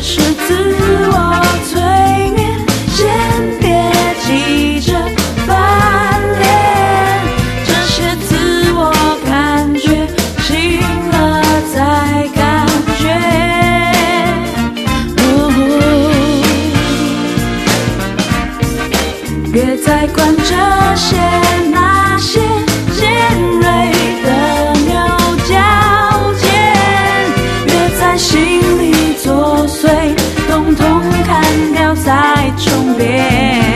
是自我催眠，先别急着翻脸，这些自我感觉醒了再感觉。别再管这些那些尖锐的牛角尖，别在心里作祟，统统砍掉再重编。